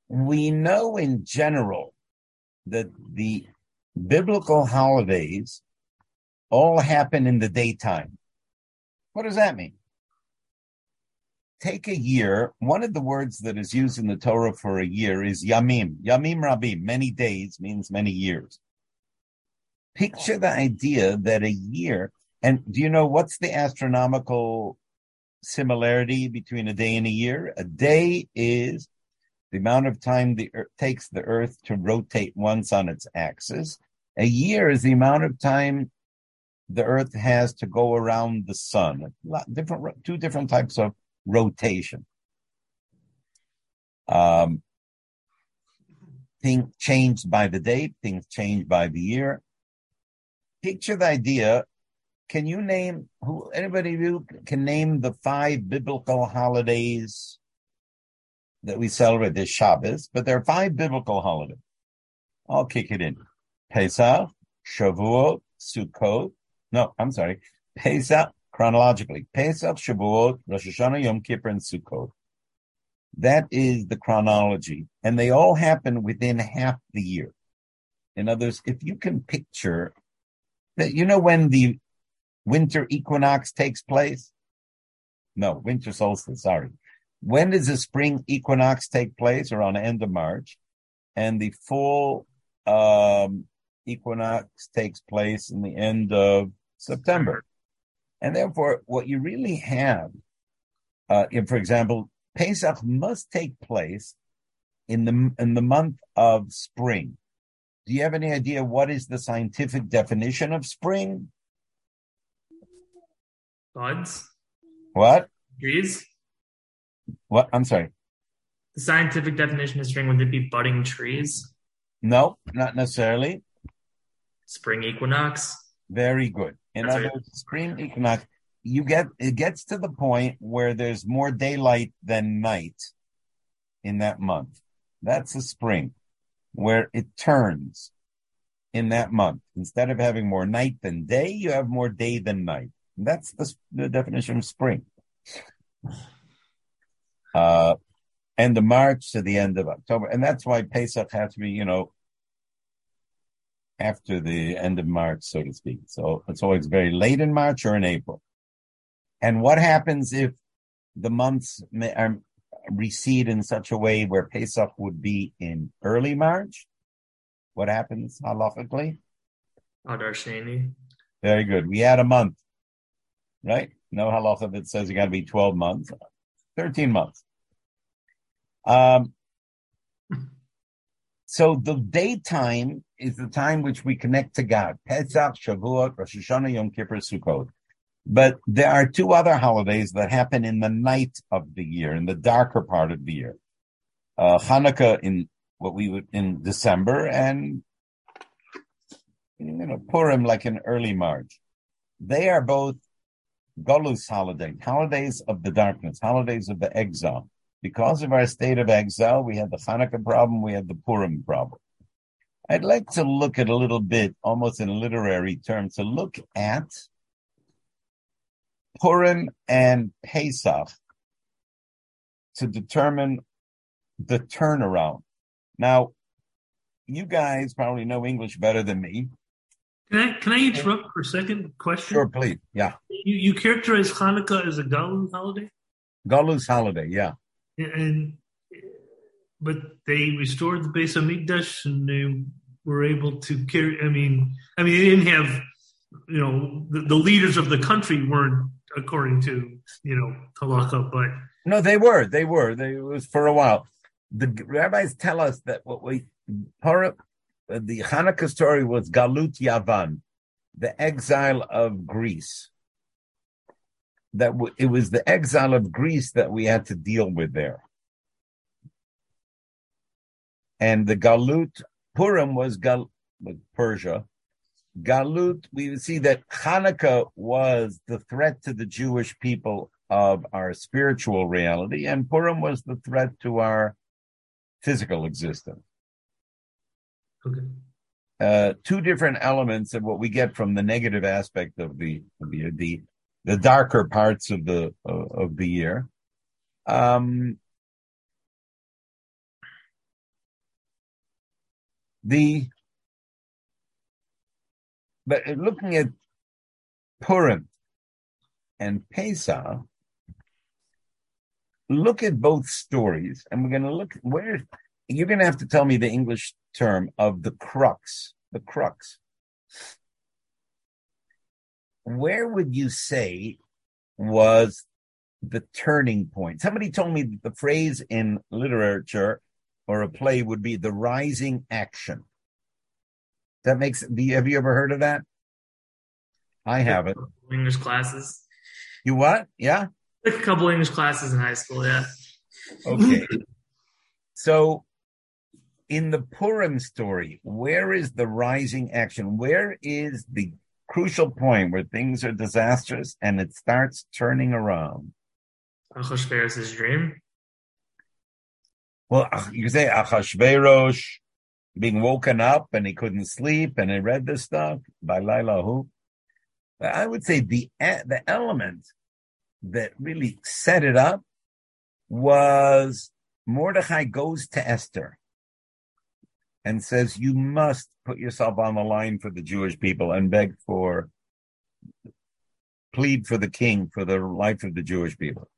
We know in general that the biblical holidays all happen in the daytime. What does that mean? Take a year. One of the words that is used in the Torah for a year is yamim. Yamim rabim. Many days means many years. Picture the idea that a year, and do you know what's the astronomical similarity between a day and a year? A day is the amount of time the earth takes the earth to rotate once on its axis. A year is the amount of time the earth has to go around the sun. Two different types of rotation. Things changed by the date, things changed by the year. Picture the idea. Can you name anybody of you can name the 5 biblical holidays that we celebrate? This Shabbos, but there are 5 biblical holidays. I'll kick it in. Pesach, Shavuot, Sukkot. No, I'm sorry. Pesach, chronologically. Pesach, Shavuot, Rosh Hashanah, Yom Kippur, and Sukkot. That is the chronology. And they all happen within half the year. In other words, if you can picture that, you know when the winter equinox takes place? No, winter solstice, sorry. When does the spring equinox take place? Around the end of March. And the fall equinox takes place in the end of September. And therefore, what you really have, for example, Pesach must take place in the month of spring. Do you have any idea what is the scientific definition of spring? Buds? What? Trees? What? I'm sorry. The scientific definition of spring, would it be budding trees? No, not necessarily. Spring equinox? Very good. In other words, spring equinox, it gets to the point where there's more daylight than night in that month. That's the spring, where it turns in that month. Instead of having more night than day, you have more day than night. And that's the definition of spring. End of March to the end of October. And that's why Pesach has to be, after the end of March, so to speak. So it's always very late in March or in April. And what happens if the months recede in such a way where Pesach would be in early March? What happens halachically? Adar Sheni. Very good. We add a month, right? No halacha that says you got to be 12 months, 13 months. So the daytime is the time which we connect to God. Pesach, Shavuot, Rosh Hashanah, Yom Kippur, Sukkot. But there are 2 other holidays that happen in the night of the year, in the darker part of the year. Hanukkah in December, and Purim like in early March. They are both Golus holidays of the darkness, holidays of the exile. Because of our state of exile, we had the Hanukkah problem, we had the Purim problem. I'd like to look at a little bit, almost in a literary term, to look at Purim and Pesach to determine the turnaround. Now, you guys probably know English better than me. Can I interrupt for a second? Question? Sure, please. Yeah. You characterize Hanukkah as a Galus holiday? Galus holiday, yeah. But they restored the Beis Hamikdash and they were able to carry. I mean, they didn't have, the leaders of the country weren't according to, halakha, but no, they were. It was for a while. The rabbis tell us that the Hanukkah story was Galut Yavan, the exile of Greece. It was the exile of Greece that we had to deal with there. And the Galut, Purim was Persia. Galut, we see that Hanukkah was the threat to the Jewish people of our spiritual reality, and Purim was the threat to our physical existence. Okay. 2 different elements of what we get from the negative aspect of the darker parts of the year. But looking at Purim and Pesach, look at both stories, and we're going to look where you're going to have to tell me the English term of the crux. The crux. Where would you say was the turning point? Somebody told me that the phrase in literature or a play would be the rising action. That makes. Have you ever heard of that? I haven't. English classes. You what? Yeah. Took a couple English classes in high school. Yeah. Okay. So, in the Purim story, where is the rising action? Where is the crucial point where things are disastrous and it starts turning around? Achashverosh's dream. Well, you can say Achashverosh being woken up and he couldn't sleep and he read this stuff by Lailahu. But I would say the element that really set it up was Mordechai goes to Esther and says, you must put yourself on the line for the Jewish people and plead for the king for the life of the Jewish people.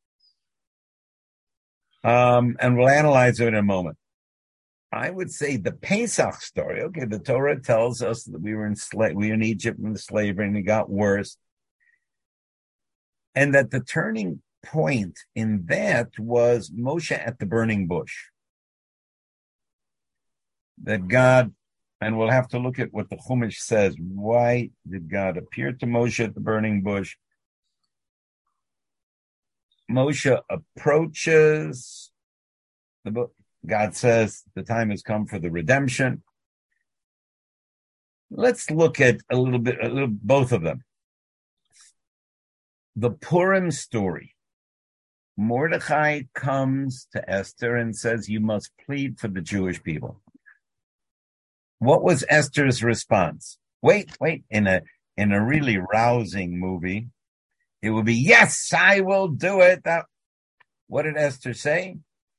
And we'll analyze it in a moment. I would say the Pesach story. Okay, the Torah tells us that we were in Egypt in slavery and it got worse. And that the turning point in that was Moshe at the burning bush. That God, and we'll have to look at what the Chumash says. Why did God appear to Moshe at the burning bush? Moshe approaches the book. God says the time has come for the redemption. Let's look at both of them. The Purim story. Mordechai comes to Esther and says, you must plead for the Jewish people. What was Esther's response? Wait, in a really rousing movie, it would be, yes, I will do it. What did Esther say?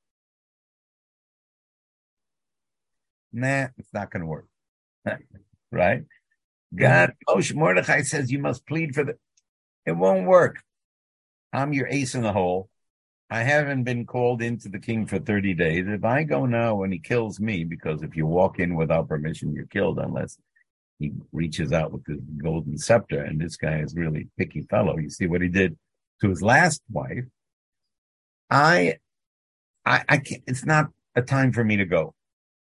Nah, it's not going to work. Right? Mordechai says you must plead for it won't work. I'm your ace in the hole. I haven't been called into the king for 30 days. If I go now and he kills me, because if you walk in without permission, you're killed unless he reaches out with his golden scepter. And this guy is really a picky fellow. You see what he did to his last wife. I can't, it's not a time for me to go.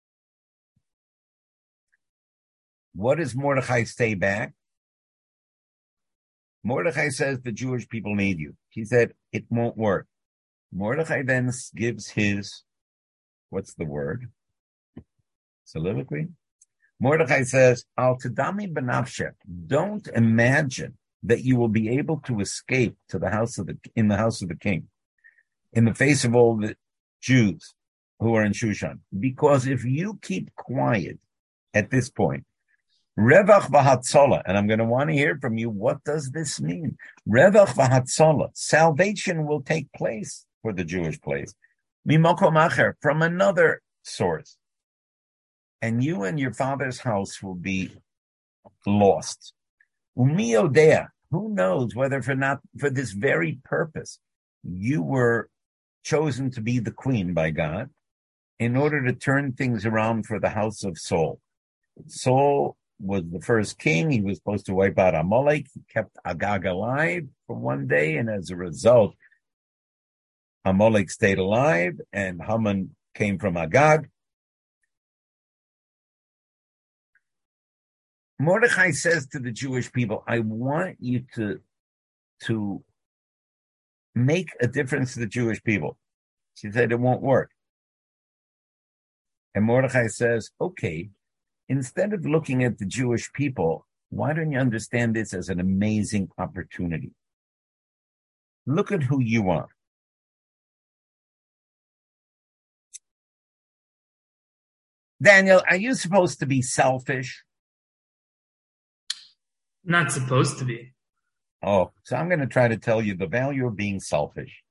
What does Mordechai say back? Mordechai says the Jewish people need you. He said it won't work. Mordechai then gives his, what's the word? Soliloquy? Mordechai says, Al tadami benafshek, don't imagine that you will be able to escape to in the house of the king, in the face of all the Jews who are in Shushan. Because if you keep quiet at this point, Revach v'hatzola, and I'm going to want to hear from you, what does this mean? Revach v'hatzola, salvation will take place for the Jewish place. Mimokom acher, from another source. And you and your father's house will be lost. Umi odea, who knows whether for this very purpose, you were chosen to be the queen by God in order to turn things around for the house of Saul. Saul was the first king. He was supposed to wipe out Amalek. He kept Agag alive for one day, and as a result, Amalek stayed alive, and Haman came from Agag. Mordechai says to the Jewish people, I want you to make a difference to the Jewish people. She said, it won't work. And Mordechai says, okay, instead of looking at the Jewish people, why don't you understand this as an amazing opportunity? Look at who you are. Daniel, are you supposed to be selfish? Not supposed to be. Oh, so I'm going to try to tell you the value of being selfish.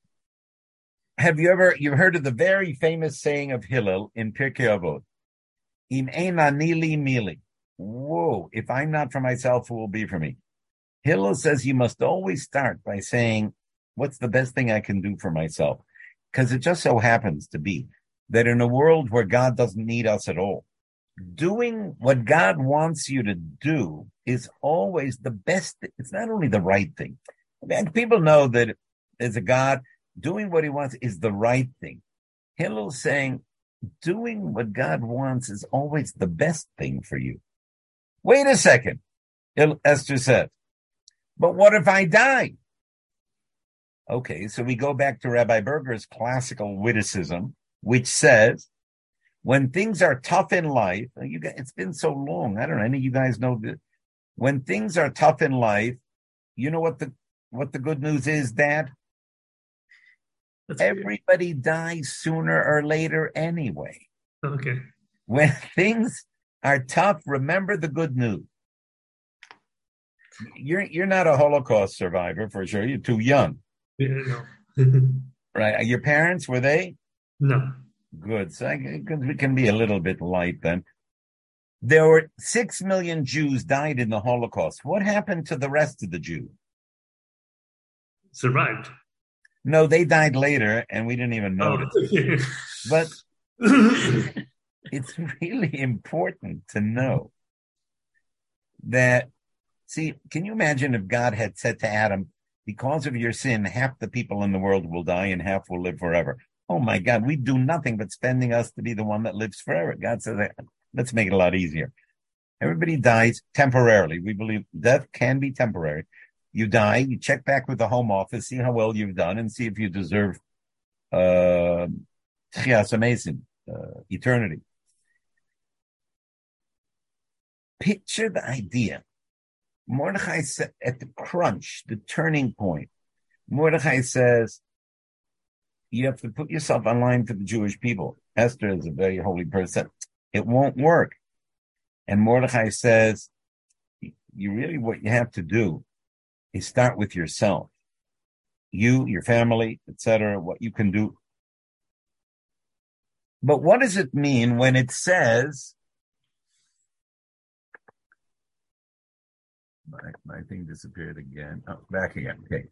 You've heard of the very famous saying of Hillel in Pirkei Avot? Im eina nili mili. Whoa, if I'm not for myself, who will be for me? Hillel says you must always start by saying, what's the best thing I can do for myself? Because it just so happens to be that in a world where God doesn't need us at all, doing what God wants you to do is always the best. It's not only the right thing. And people know that there's a God. Doing what he wants is the right thing. Hillel's saying doing what God wants is always the best thing for you. Wait a second, Esther said. But what if I die? Okay, so we go back to Rabbi Berger's classical witticism, which says, when things are tough in life, it's been so long, I don't know, any of you guys know that when things are tough in life, you know what the good news is, Dad? That's Everybody dies sooner or later anyway. okay. When things are tough, remember the good news. You're not a Holocaust survivor for sure. You're too young. Yeah, Right? Your parents, were they? no. Good. So it can be a little bit light then. There were 6 million Jews died in the Holocaust. What happened to the rest of the Jews? Survived. No, they died later and we didn't even notice. But it's really important to know that, see, can you imagine if God had said to Adam, because of your sin, half the people in the world will die and half will live forever. Oh my God, we do nothing but spending us to be the one that lives forever. God says, let's make it a lot easier. Everybody dies temporarily. We believe death can be temporary. You die, you check back with the Home Office, see how well you've done, and see if you deserve Tchias Amazing, eternity. Picture the idea. Mordechai said at the crunch, the turning point, Mordechai says, you have to put yourself online for the Jewish people. Esther is a very holy person. It won't work. And Mordechai says, what you have to do is start with yourself. You, your family, etc., what you can do. But what does it mean when it says, my thing disappeared again. Oh, back again. Okay.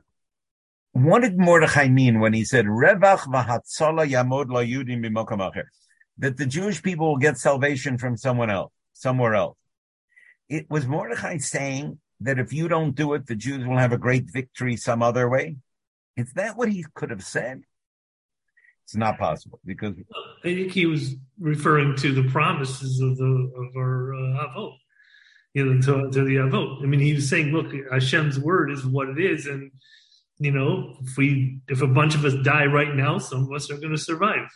What did Mordechai mean when he said, Revach v'hatzola yamod lo yudim b'mokom acher? That the Jewish people will get salvation from somewhere else. It was Mordechai saying that if you don't do it, the Jews will have a great victory some other way. Is that what he could have said? It's not possible because I think he was referring to the promises of our Avot, to the Avot. I mean, he was saying, look, Hashem's word is what it is, and if a bunch of us die right now, some of us are going to survive.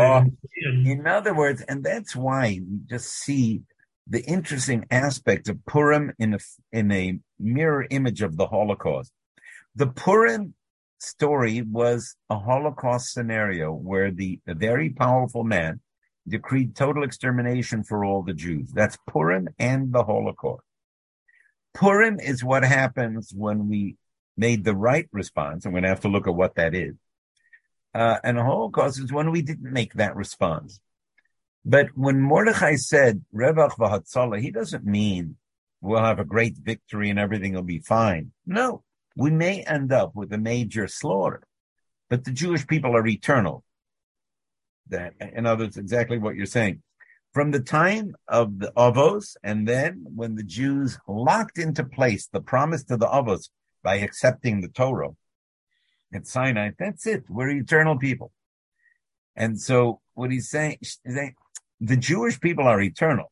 In other words, and that's why we just see the interesting aspect of Purim in a mirror image of the Holocaust. The Purim story was a Holocaust scenario where a very powerful man decreed total extermination for all the Jews. That's Purim and the Holocaust. Purim is what happens when we made the right response. I'm going to have to look at what that is. And the Holocaust is when we didn't make that response. But when Mordechai said, Revach v'hatzola, he doesn't mean we'll have a great victory and everything will be fine. No, we may end up with a major slaughter, but the Jewish people are eternal. That, in other words, exactly what you're saying. From the time of the Avos, and then when the Jews locked into place the promise to the Avos by accepting the Torah at Sinai, that's it. We're eternal people. And so what he's saying is that the Jewish people are eternal.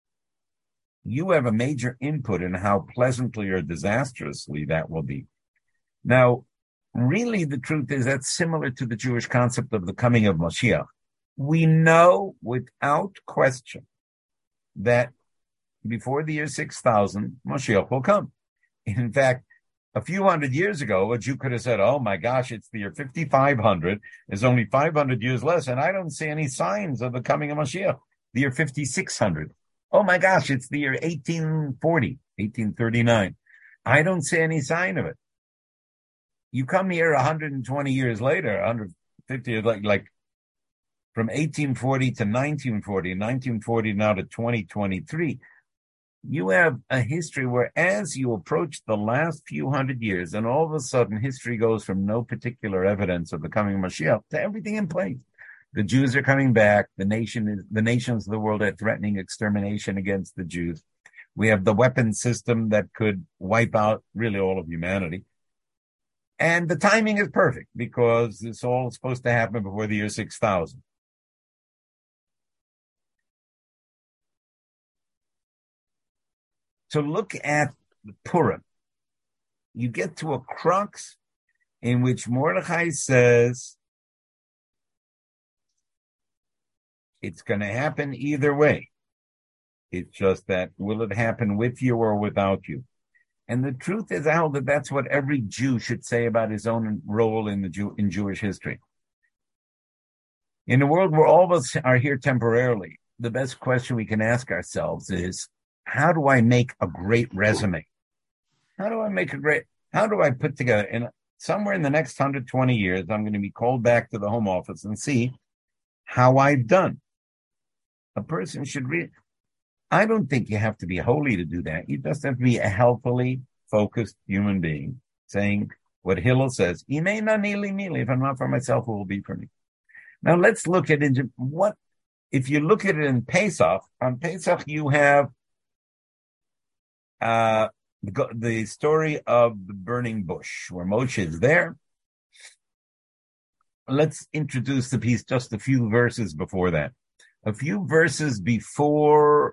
You have a major input in how pleasantly or disastrously that will be. Now, really, the truth is that's similar to the Jewish concept of the coming of Mashiach. We know without question that before the year 6000, Mashiach will come. In fact, a few hundred years ago, a Jew could have said, oh my gosh, it's the year 5500. There's only 500 years less, and I don't see any signs of the coming of Mashiach. The year 5600. Oh my gosh, it's the year 1840, 1839. I don't see any sign of it. You come here 120 years later, 150 years, like from 1840 to 1940, 1940 now to 2023, you have a history where as you approach the last few hundred years, and all of a sudden history goes from no particular evidence of the coming of Mashiach to everything in place. The Jews are coming back. The nations of the world are threatening extermination against the Jews. We have the weapon system that could wipe out really all of humanity. And the timing is perfect because it's all supposed to happen before the year 6000. To look at the Purim, you get to a crux in which Mordechai says it's going to happen either way. It's just that, will it happen with you or without you? And the truth is, Al, that that's what every Jew should say about his own role in Jewish history. In a world where all of us are here temporarily, the best question we can ask ourselves is, how do I make a great resume? How do I put together, and somewhere in the next 120 years, I'm going to be called back to the home office and see how I've done. A person should read. I don't think you have to be holy to do that. You just have to be a healthily focused human being, saying what Hillel says, if I'm not for myself, who will be for me? Now let's look at what, if you look at it in Pesach, on Pesach you have the story of the burning bush, where Moshe is there. Let's introduce the piece just a few verses before that. A few verses before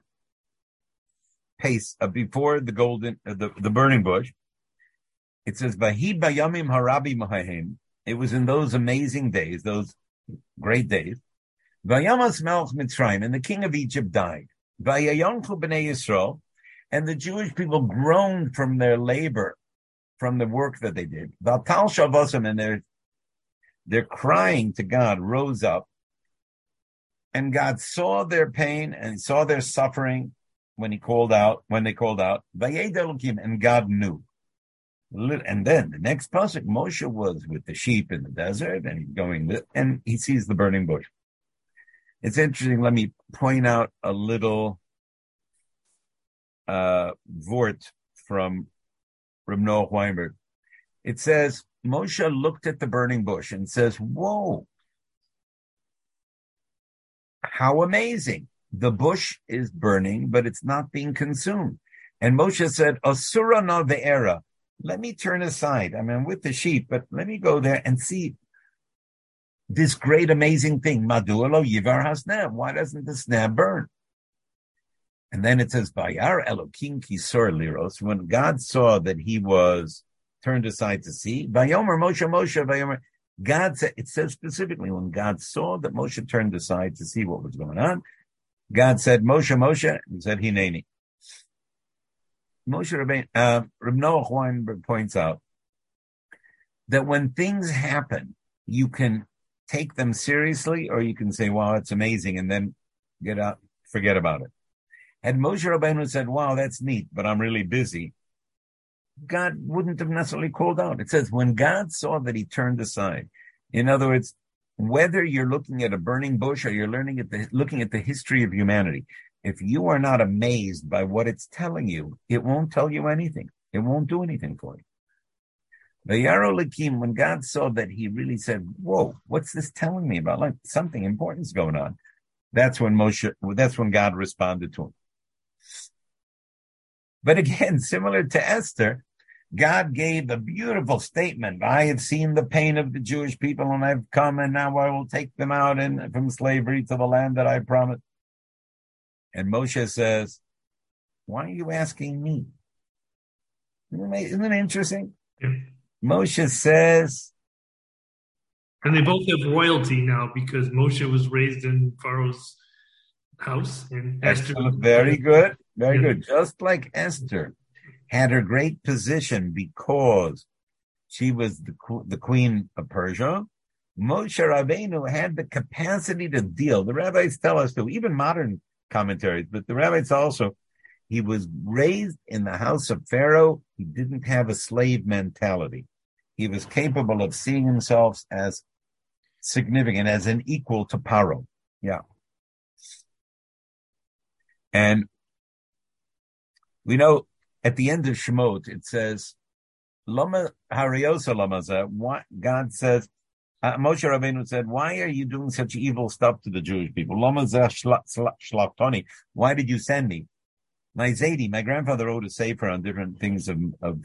before the burning bush, it says, "Vahi bayamim harabi mahahem." It was in those amazing days, those great days. Vayamas melech Mitzrayim, and the king of Egypt died. Vayayonchu bnei Yisrael, and the Jewish people groaned from their labor, from the work that they did. Vatal shavosam, and their crying to God rose up, and God saw their pain and saw their suffering when they called out. Vayed Elokim, and God knew. And then the next pasuk, Moshe was with the sheep in the desert, and he's going, and he sees the burning bush. It's interesting. Let me point out a little vort from Reb Noach Weinberg. It says, Moshe looked at the burning bush and says, whoa, how amazing. The bush is burning, but it's not being consumed. And Moshe said, Asura na ve'era. Let me turn aside. I mean, I'm with the sheep, but let me go there and see this great, amazing thing. Madua lo yivar hasneh. Why doesn't the sneh burn? And then it says, Vayar Elokim kisor liros. When God saw that he was turned aside to see, Vayomer Moshe, Vayomer. God said, it says specifically, when God saw that Moshe turned aside to see what was going on, God said, Moshe, he said, Hineni. Moshe Rabbeinu, Reb Noach Weinberg points out that when things happen, you can take them seriously, or you can say, wow, it's amazing, and then get out, forget about it. Had Moshe Rabbeinu said, wow, that's neat, but I'm really busy, God wouldn't have necessarily called out. It says, when God saw that he turned aside, in other words, whether you're looking at a burning bush or you're looking at the history of humanity, if you are not amazed by what it's telling you, it won't tell you anything. It won't do anything for you. Vayaro Lakim, when God saw that, he really said, whoa, what's this telling me about? Like something important's going on. That's when God responded to him. But again, similar to Esther, God gave a beautiful statement. I have seen the pain of the Jewish people, and I've come, and now I will take them out from slavery to the land that I promised. And Moshe says, why are you asking me? Isn't it interesting? Yeah. Moshe says... And they both have royalty now because Moshe was raised in Pharaoh's house. And Esther... Very good. Very good. Just like Esther had her great position because she was the queen of Persia, Moshe Rabbeinu had the capacity to deal. The rabbis tell us to, even modern commentaries, but the rabbis also, he was raised in the house of Pharaoh. He didn't have a slave mentality. He was capable of seeing himself as significant, as an equal to Paro. Yeah. And we know at the end of Shemot, it says, Lama Hariosa Lamaza, what God says, Moshe Rabbeinu said, why are you doing such evil stuff to the Jewish people? Lamaza Shlachtoni, why did you send me? My Zaidi, my grandfather wrote a sefer on different things of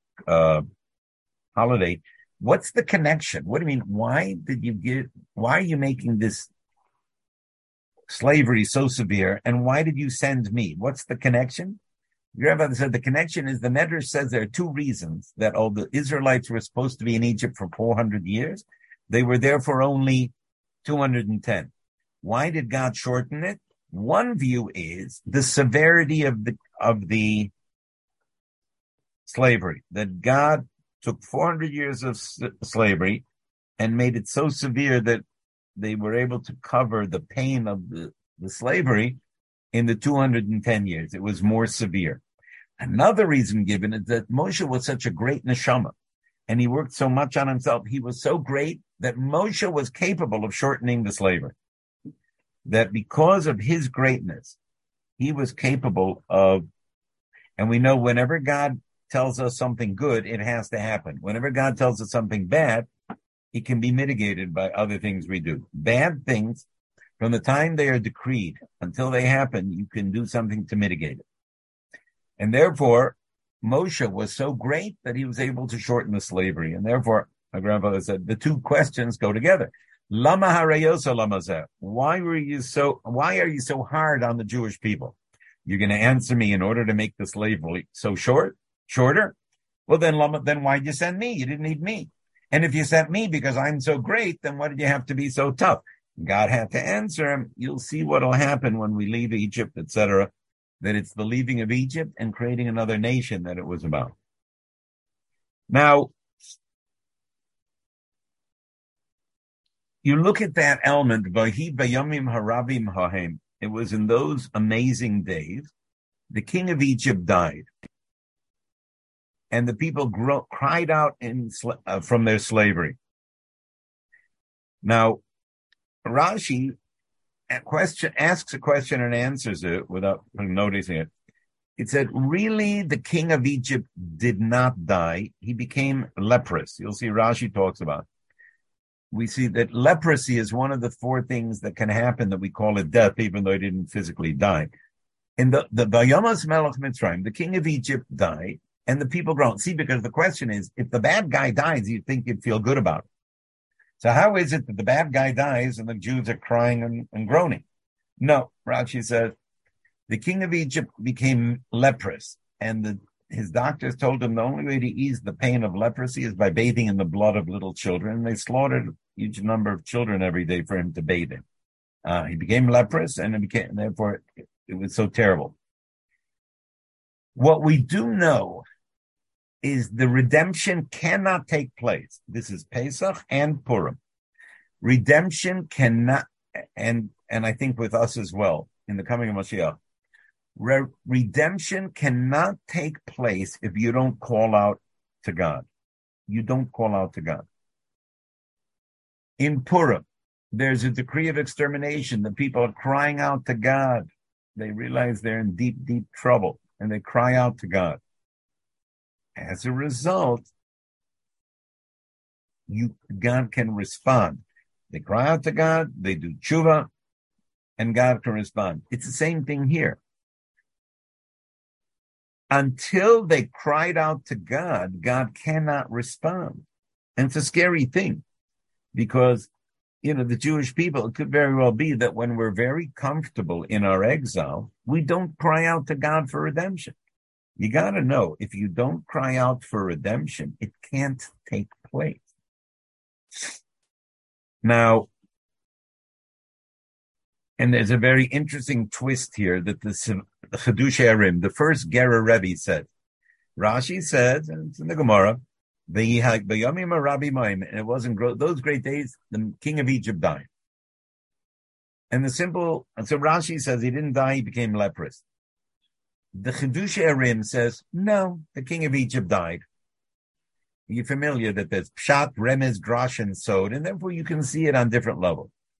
holiday. What's the connection? What do you mean? Why are you making this slavery so severe? And why did you send me? What's the connection? Grandfather said the connection is the Medrash says there are two reasons that all the Israelites were supposed to be in Egypt for 400 years. They were there for only 210. Why did God shorten it? One view is the severity of the slavery, that God took 400 years of slavery and made it so severe that they were able to cover the pain of the slavery in the 210 years. It was more severe. Another reason given is that Moshe was such a great neshama, and he worked so much on himself. He was so great that Moshe was capable of shortening the slavery. That because of his greatness, he was capable of, and we know whenever God tells us something good, it has to happen. Whenever God tells us something bad, it can be mitigated by other things we do. Bad things, from the time they are decreed until they happen, you can do something to mitigate it. And therefore, Moshe was so great that he was able to shorten the slavery. And therefore, my grandfather said, the two questions go together. Lama harayosa lamazeh. Why are you so hard on the Jewish people? You're going to answer me in order to make the slavery so shorter? Well, then why'd you send me? You didn't need me. And if you sent me because I'm so great, then why did you have to be so tough? God had to answer him. You'll see what'll happen when we leave Egypt, etc., that it's the leaving of Egypt and creating another nation that it was about. Now, you look at that element, Vahi Bayamim Harabim Hahem. It was in those amazing days, the king of Egypt died. And the people cried out from their slavery. Now, Rashi asks a question and answers it without noticing it. It said, really, the king of Egypt did not die. He became leprous. You'll see Rashi talks about it. We see that leprosy is one of the four things that can happen that we call it death, even though he didn't physically die. In the Vayamas Melech Mitzrayim, the king of Egypt died, and the people groaned. See, because the question is, if the bad guy dies, you'd think you'd feel good about it. So how is it that the bad guy dies and the Jews are crying and groaning? No, Rashi says, the king of Egypt became leprous, and his doctors told him the only way to ease the pain of leprosy is by bathing in the blood of little children. And they slaughtered a huge number of children every day for him to bathe in. He became leprous, and therefore it was so terrible. What we do know is the redemption cannot take place. This is Pesach and Purim. Redemption cannot, and I think with us as well, in the coming of Mashiach, redemption cannot take place if you don't call out to God. You don't call out to God. In Purim, there's a decree of extermination. The people are crying out to God. They realize they're in deep, deep trouble, and they cry out to God. As a result, God can respond. They cry out to God, they do tshuva, and God can respond. It's the same thing here. Until they cried out to God, God cannot respond. And it's a scary thing because, the Jewish people, it could very well be that when we're very comfortable in our exile, we don't cry out to God for redemption. You got to know, if you don't cry out for redemption, it can't take place. Now, and there's a very interesting twist here that the Chedush Arim, the first Gerer Rebbe, said. Rashi says, and it's in the Gemara, and it wasn't those great days, the king of Egypt died. And so Rashi says he didn't die, he became leprous. The Chedush Arim says, no, the king of Egypt died. You're familiar that there's Pshat, Remez, Drash, and Sod, and therefore you can see it on different levels.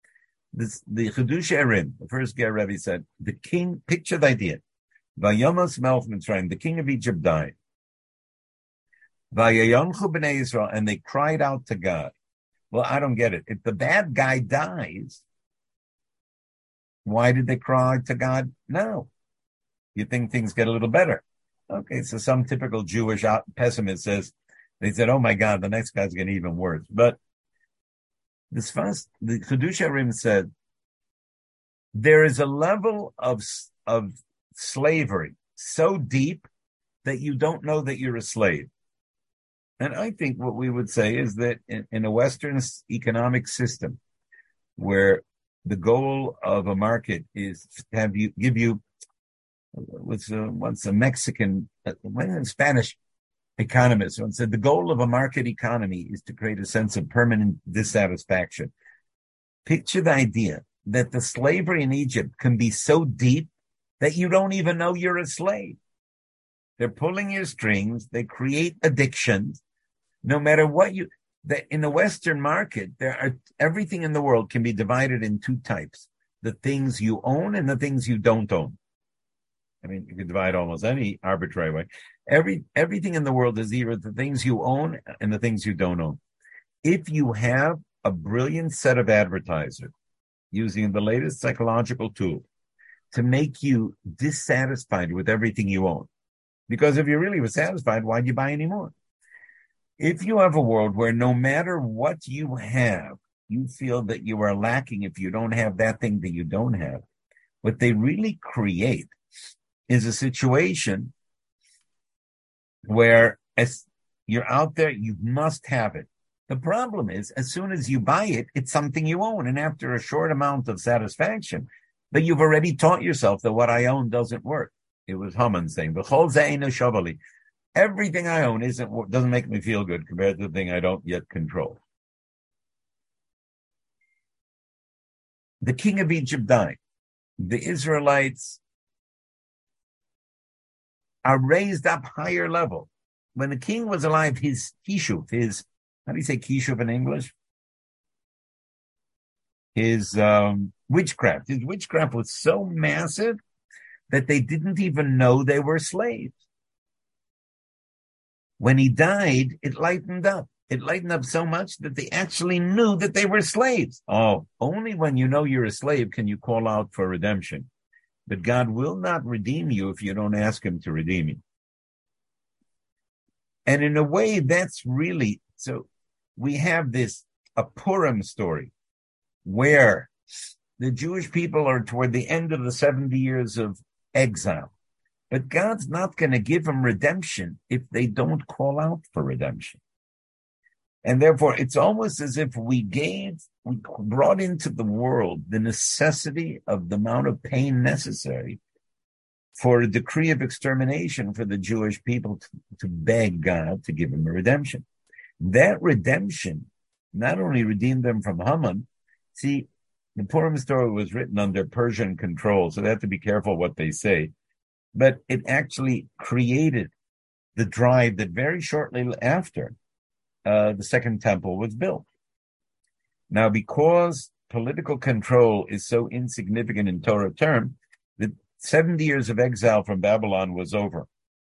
The Chedush Erim, the first Ger Rebbe said, the king, picture the idea. Vayamos Melech Mitzrayim, the king of Egypt died. Vayayonchu b'nei Yisrael, and they cried out to God. Well, I don't get it. If the bad guy dies, why did they cry to God? No. You think things get a little better. Okay, so some typical Jewish pessimist says, they said, oh my God, the next guy's getting even worse. But the Chedush Erim said, there is a level of slavery so deep that you don't know that you're a slave. And I think what we would say is that in a Western economic system, where the goal of a market is to give you once a Mexican, Spanish economist once said, the goal of a market economy is to create a sense of permanent dissatisfaction. Picture the idea that the slavery in Egypt can be so deep that you don't even know you're a slave. They're pulling your strings. They create addictions. No matter what in the Western market, everything in the world can be divided in two types: the things you own and the things you don't own. I mean, you can divide almost any arbitrary way. Everything in the world is either the things you own and the things you don't own. If you have a brilliant set of advertisers using the latest psychological tool to make you dissatisfied with everything you own, because if you really were satisfied, why'd you buy any more? If you have a world where no matter what you have, you feel that you are lacking if you don't have that thing that you don't have, what they really create is a situation where as you're out there, you must have it. The problem is, as soon as you buy it, it's something you own. And after a short amount of satisfaction, that you've already taught yourself that what I own doesn't work. It was Haman saying, everything I own doesn't make me feel good compared to the thing I don't yet control. The king of Egypt died. The Israelites are raised up higher level. When the king was alive, his kishuv, how do you say kishuv in English? His witchcraft was so massive that they didn't even know they were slaves. When he died, it lightened up. It lightened up so much that they actually knew that they were slaves. Oh, only when you know you're a slave can you call out for redemption. But God will not redeem you if you don't ask him to redeem you. And in a way, that's really, so we have a Purim story where the Jewish people are toward the end of the 70 years of exile. But God's not going to give them redemption if they don't call out for redemption. And therefore, it's almost as if we brought into the world the necessity of the amount of pain necessary for a decree of extermination for the Jewish people to beg God to give them a redemption. That redemption not only redeemed them from Haman. See, the Purim story was written under Persian control, so they have to be careful what they say. But it actually created the drive that very shortly after the Second Temple was built. Now, because political control is so insignificant in Torah term, the 70 years of exile from Babylon was over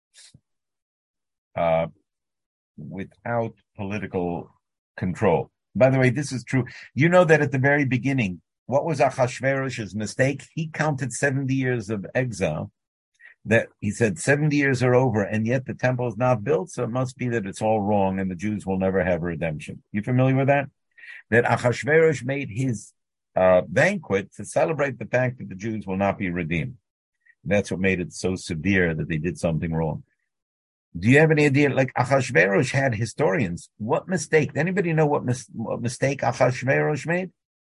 without political control. By the way, this is true. You know that at the very beginning, what was Achashverosh's mistake? He counted 70 years of exile. That he said 70 years are over, and yet the temple is not built, so it must be that it's all wrong, and the Jews will never have redemption. You familiar with that? That Achashverosh made his banquet to celebrate the fact that the Jews will not be redeemed. That's what made it so severe that they did something wrong. Do you have any idea? Like Achashverosh had historians. What mistake? Anybody know what mistake Achashverosh made?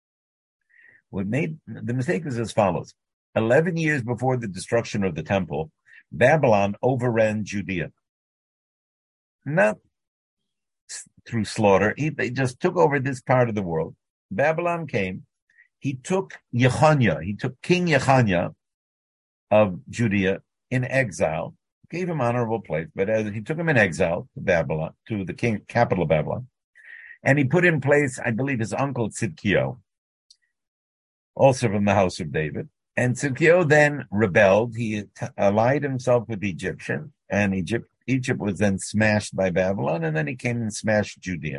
The mistake was as follows. 11 years before the destruction of the temple, Babylon overran Judea. Not through slaughter. They just took over this part of the world. Babylon came. He took King Yechaniah of Judea in exile, gave him honorable place, but he took him in exile to Babylon, to the capital of Babylon. And he put in place, I believe, his uncle Tzidkiyahu. also from the house of David. And Tzidkiyahu then rebelled. He allied himself with the Egyptians, and Egypt was then smashed by Babylon, and then he came and smashed Judea.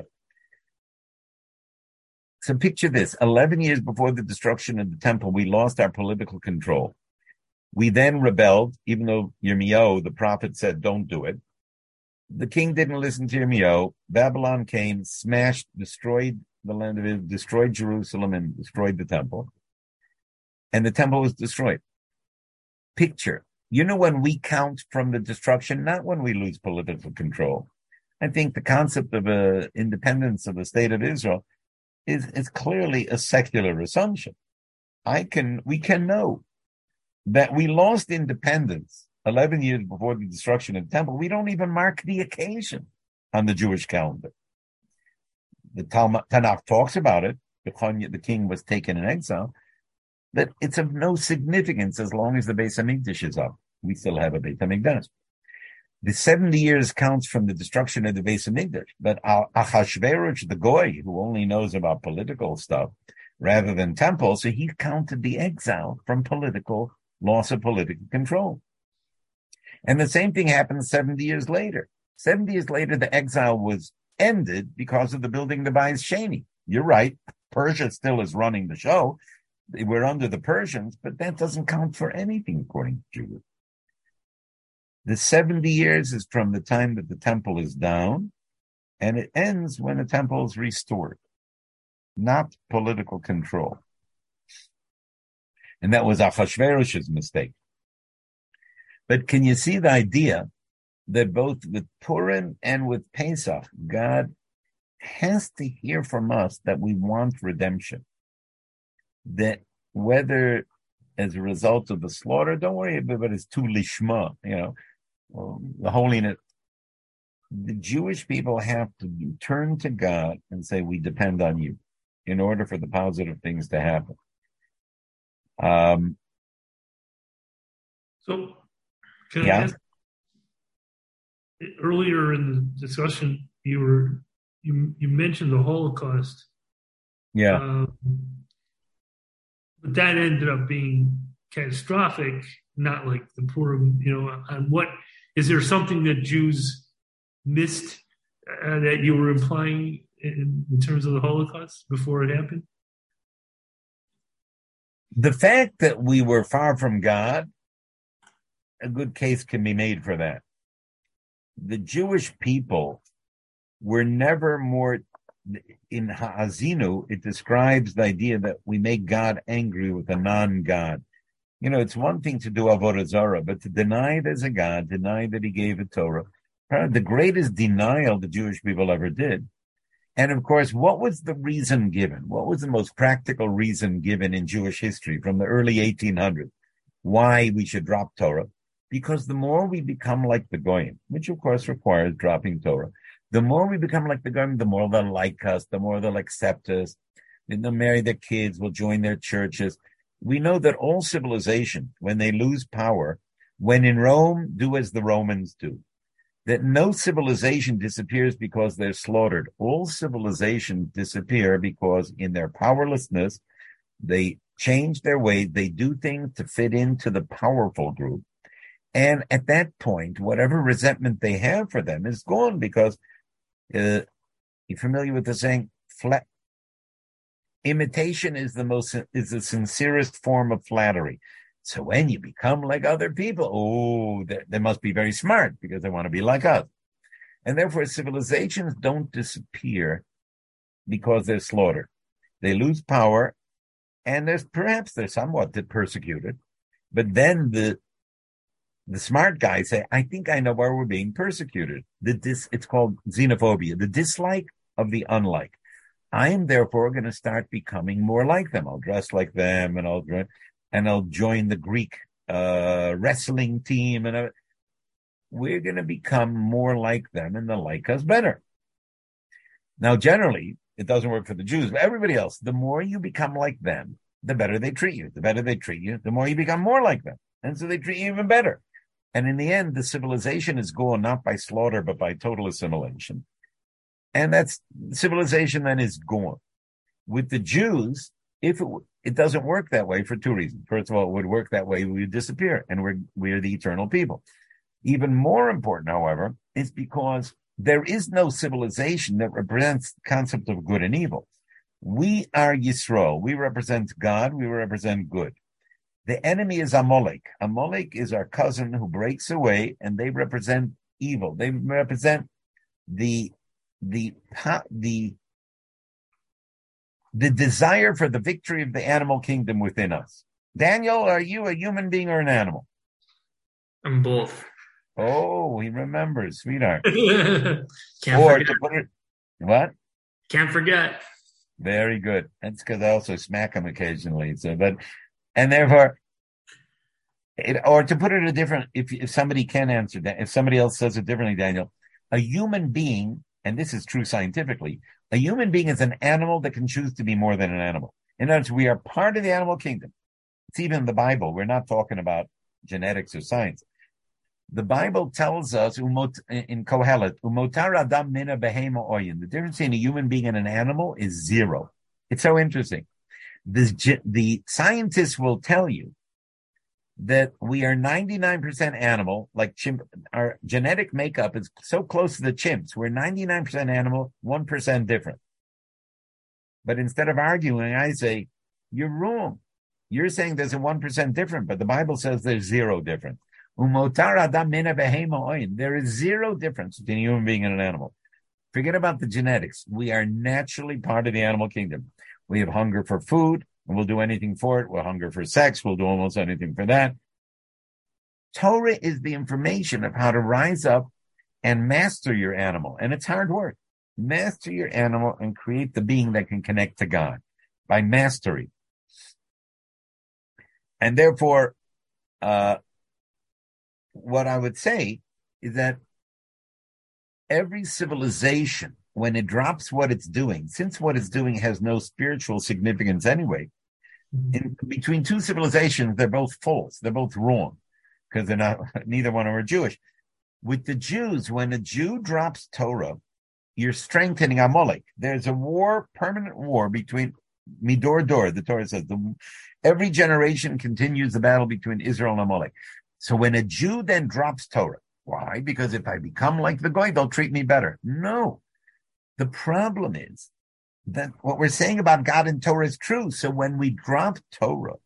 So picture this, 11 years before the destruction of the temple, we lost our political control. We then rebelled, even though Yirmiyahu, the prophet, said, don't do it. The king didn't listen to Yirmiyahu. Babylon came, smashed, destroyed the land of Israel, destroyed Jerusalem, and destroyed the temple. And the temple was destroyed. Picture, when we count from the destruction, not when we lose political control. I think the concept of independence of the state of Israel is clearly a secular assumption. We can know that we lost independence 11 years before the destruction of the temple. We don't even mark the occasion on the Jewish calendar. The Tanakh talks about it. The king was taken in exile, but it's of no significance as long as the Beis Hamikdash is up. We still have a Beit HaMikdash. The 70 years counts from the destruction of the Beis Hamikdash, but Achashverosh, the Goy, who only knows about political stuff rather than temple, so he counted the exile from loss of political control. And the same thing happened 70 years later. 70 years later, the exile was ended because of the building of the Bayis Sheni. You're right. Persia still is running the show. We're under the Persians, but that doesn't count for anything according to Judah. The 70 years is from the time that the temple is down, and it ends when the temple is restored, not political control. And that was Achashverosh's mistake. But can you see the idea that both with Purim and with Pesach, God has to hear from us that we want redemption? That whether as a result of the slaughter, don't worry about it's too lishma, the holiness. The Jewish people have to turn to God and say, we depend on you in order for the positive things to happen. So, can I ask, earlier in the discussion, you mentioned the Holocaust. Yeah. But that ended up being catastrophic, not like the Purim, on what, is there something that Jews missed that you were implying in terms of the Holocaust before it happened? The fact that we were far from God, a good case can be made for that. The Jewish people were never more, in Ha'azinu, it describes the idea that we make God angry with a non-God. It's one thing to do Avodah Zarah, but to deny there's a God, deny that he gave a Torah, probably the greatest denial the Jewish people ever did. And of course, what was the reason given? What was the most practical reason given in Jewish history from the early 1800s? Why we should drop Torah? Because the more we become like the Goyim, which of course requires dropping Torah, the more we become like the Goyim, the more they'll like us, the more they'll accept us. They'll marry their kids, will join their churches. We know that all civilizations, when they lose power, when in Rome, do as the Romans do. That no civilization disappears because they're slaughtered. All civilizations disappear because in their powerlessness, they change their ways, they do things to fit into the powerful group. And at that point, whatever resentment they have for them is gone because you're familiar with the saying, imitation is the sincerest form of flattery. So when you become like other people, they must be very smart because they want to be like us. And therefore, civilizations don't disappear because they're slaughtered. They lose power, and perhaps they're somewhat persecuted. But then the smart guys say, I think I know why we're being persecuted. It's called xenophobia, the dislike of the unlike. I am therefore going to start becoming more like them. I'll dress like them, and I'll join the Greek wrestling team, and we're going to become more like them, and they'll like us better. Now, generally, it doesn't work for the Jews, but everybody else, the more you become like them, the better they treat you. The better they treat you, the more you become more like them. And so they treat you even better. And in the end, the civilization is gone not by slaughter, but by total assimilation. And that's civilization then is gone. With the Jews, if it doesn't work that way for two reasons. First of all, it would work that way, we would disappear, and we're the eternal people. Even more important, however, is because there is no civilization that represents the concept of good and evil. We are Yisroel. We represent God. We represent good. The enemy is Amalek. Amalek is our cousin who breaks away, and they represent evil. They represent the desire for the victory of the animal kingdom within us. Daniel, are you a human being or an animal? I'm both. Oh, he remembers, sweetheart. Can't Or forget. to put it, what? Can't forget. Very good. That's because I also smack him occasionally. So, and therefore, or to put it a different, if somebody can answer that, if somebody else says it differently, Daniel, a human being, and this is true scientifically, a human being is an animal that can choose to be more than an animal. In other words, we are part of the animal kingdom. It's even in the Bible. We're not talking about genetics or science. The Bible tells us in Kohelet, umotar adam mina behema oyin. The difference between a human being and an animal is zero. It's so interesting. The scientists will tell you that we are 99% animal, like chimp. Our genetic makeup is so close to the chimps. We're 99% animal, 1% different. But instead of arguing, I say, you're wrong. You're saying there's a 1% different, but the Bible says there's zero difference. There is zero difference between a human being and an animal. Forget about the genetics. We are naturally part of the animal kingdom. We have hunger for food, and we'll do anything for it. We'll hunger for sex. We'll do almost anything for that. Torah is the information of how to rise up and master your animal. And it's hard work. Master your animal and create the being that can connect to God by mastery. And therefore, what I would say is that every civilization, when it drops what it's doing, since what it's doing has no spiritual significance anyway, in between two civilizations, they're both false. They're both wrong because they're not, neither one of them are Jewish. With the Jews, when a Jew drops Torah, you're strengthening Amalek. There's a war, permanent war between Midor Dor. The Torah says every generation continues the battle between Israel and Amalek. So when a Jew then drops Torah, why? Because if I become like the Goy, they'll treat me better. No. The problem is that what we're saying about God and Torah is true. So when we drop Torah,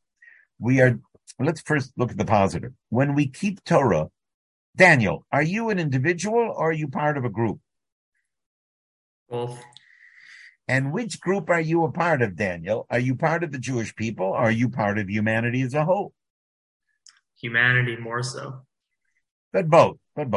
let's first look at the positive. When we keep Torah, Daniel, are you an individual or are you part of a group? Both. And which group are you a part of, Daniel? Are you part of the Jewish people or are you part of humanity as a whole? Humanity more so. But both.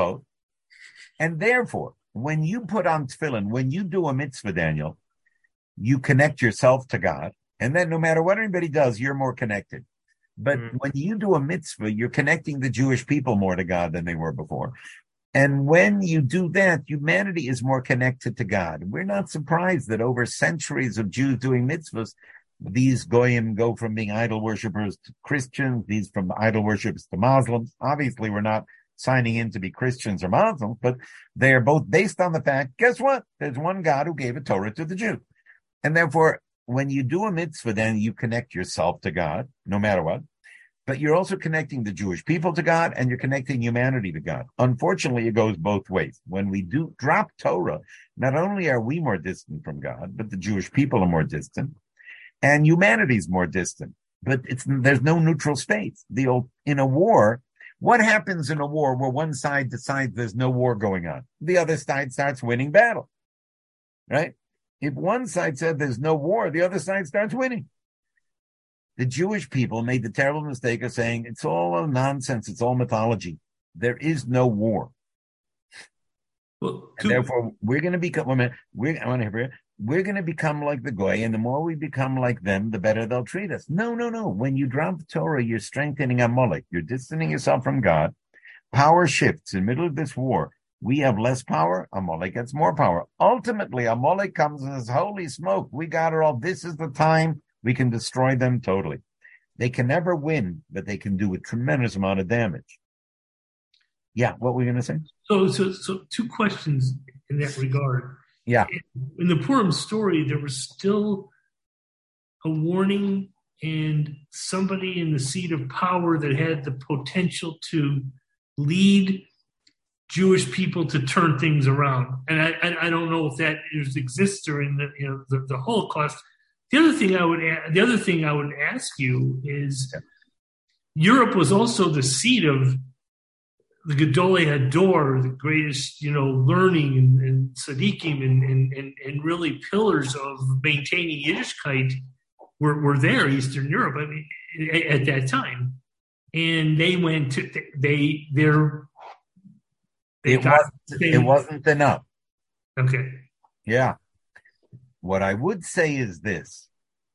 And therefore, when you put on tefillin, when you do a mitzvah, Daniel, you connect yourself to God. And then no matter what anybody does, you're more connected. But when you do a mitzvah, you're connecting the Jewish people more to God than they were before. And when you do that, humanity is more connected to God. We're not surprised that over centuries of Jews doing mitzvahs, these goyim go from being idol worshippers to Christians, these from idol worshippers to Muslims. Obviously, we're not signing in to be Christians or Muslims, but they are both based on the fact, guess what? There's one God who gave a Torah to the Jews. And therefore, when you do a mitzvah, then you connect yourself to God, no matter what. But you're also connecting the Jewish people to God, and you're connecting humanity to God. Unfortunately, it goes both ways. When we do drop Torah, not only are we more distant from God, but the Jewish people are more distant, and humanity is more distant. But there's no neutral space. In a war, what happens in a war where one side decides there's no war going on? The other side starts winning battle, right? If one side said there's no war, the other side starts winning. The Jewish people made the terrible mistake of saying it's all nonsense, it's all mythology. There is no war. Well, and therefore, we're going to become. We're going to become like the Goy, and the more we become like them, the better they'll treat us. No. When you drop Torah, you're strengthening Amalek. You're distancing yourself from God. Power shifts in the middle of this war. We have less power. Amalek gets more power. Ultimately, Amalek comes and says, "Holy smoke, we got it all. This is the time we can destroy them totally." They can never win, but they can do a tremendous amount of damage. Yeah, what were we going to say? So two questions in that regard. Yeah. In the Purim story, there was still a warning and somebody in the seat of power that had the potential to lead Jewish people to turn things around. And I don't know if that exists during the Holocaust. The other thing I would ask you is, Europe was also the seat of the Gedolei Hador, the greatest, learning and tzaddikim and really pillars of maintaining Yiddishkeit were there, Eastern Europe. I mean, at that time, and they went to it wasn't enough. Okay. Yeah. What I would say is this,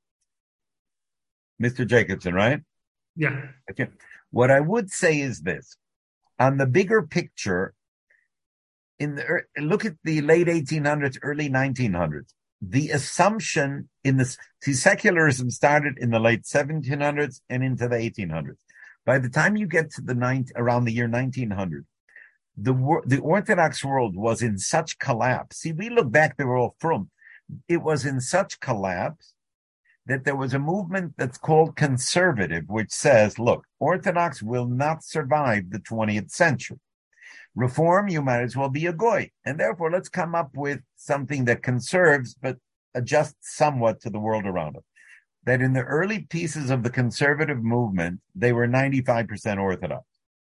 Mr. Jacobson, right? Yeah. Okay. What I would say is this. On the bigger picture, look at the late 1800s, early 1900s. The assumption secularism started in the late 1700s and into the 1800s. By the time you get to around the year 1900, the Orthodox world was in such collapse. See, we look back, they were all frum. It was in such collapse that there was a movement that's called conservative, which says, look, Orthodox will not survive the 20th century. Reform, you might as well be a goy. And therefore, let's come up with something that conserves, but adjusts somewhat to the world around it. That in the early pieces of the conservative movement, they were 95% Orthodox.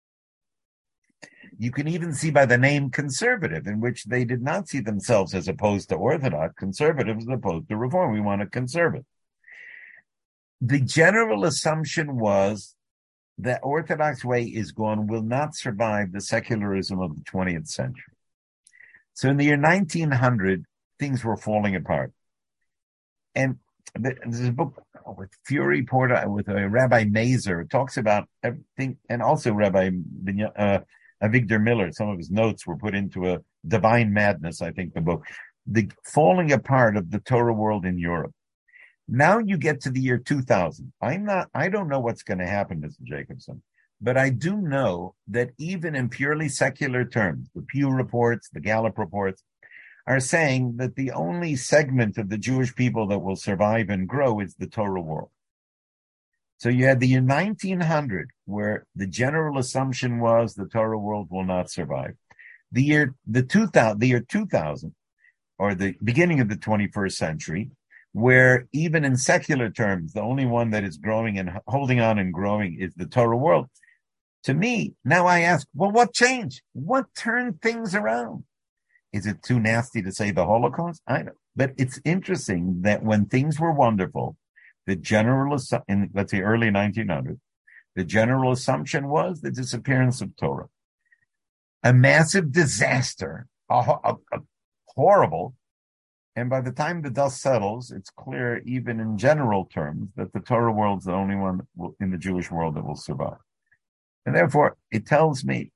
You can even see by the name conservative, in which they did not see themselves as opposed to Orthodox, conservative as opposed to Reform. We want to conserve it. The general assumption was that Orthodox way is gone, will not survive the secularism of the 20th century. So in the year 1900, things were falling apart. And there's a book with Fury Porter, with Rabbi Mazer, talks about everything, and also Rabbi Victor Miller. Some of his notes were put into a Divine Madness, I think, the book. The falling apart of the Torah world in Europe. Now you get to the year 2000. I don't know what's going to happen, Mr. Jacobson, but I do know that even in purely secular terms, the Pew reports, the Gallup reports, are saying that the only segment of the Jewish people that will survive and grow is the Torah world. So you had the year 1900, where the general assumption was the Torah world will not survive. The year 2000, or the beginning of the 21st century, where even in secular terms, the only one that is growing and holding on and growing is the Torah world. To me, now I ask, well, what changed? What turned things around? Is it too nasty to say the Holocaust? I don't. But it's interesting that when things were wonderful, the general, in let's say early 1900s, the general assumption was the disappearance of Torah. A massive disaster, horrible. And by the time the dust settles, it's clear, even in general terms, that the Torah world's the only one in the Jewish world that will survive. And therefore, it tells me